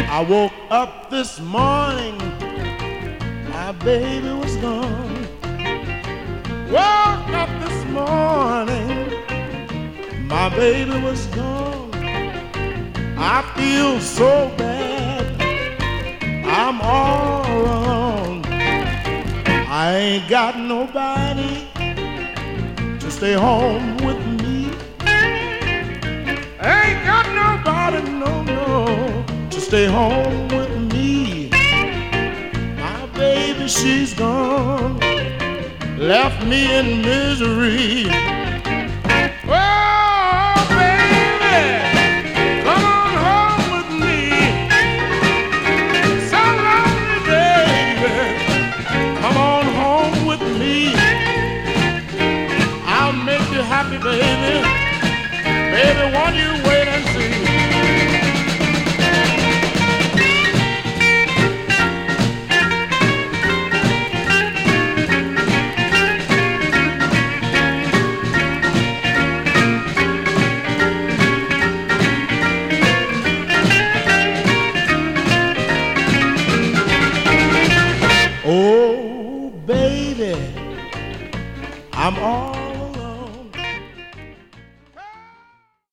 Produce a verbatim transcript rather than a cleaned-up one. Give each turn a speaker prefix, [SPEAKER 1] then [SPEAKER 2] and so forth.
[SPEAKER 1] I woke up this morning, my baby was gone. Woke up this morning, my baby was gone. I feel so bad, I'm all alone. I ain't got nobody to stay home with me. I ain't got nobody, no, no, to stay home with me. My baby, she's gone, left me in misery.